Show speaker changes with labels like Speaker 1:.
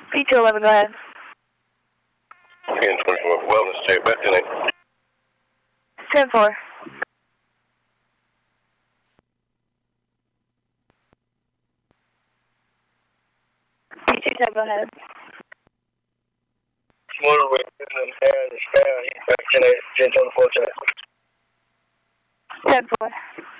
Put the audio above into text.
Speaker 1: P211, go ahead.
Speaker 2: Again, 24 Wellness, check back to
Speaker 1: 10-4. P27, go ahead.
Speaker 2: Smaller with hair and the span, he's back to 10-4 check.
Speaker 1: 10-4.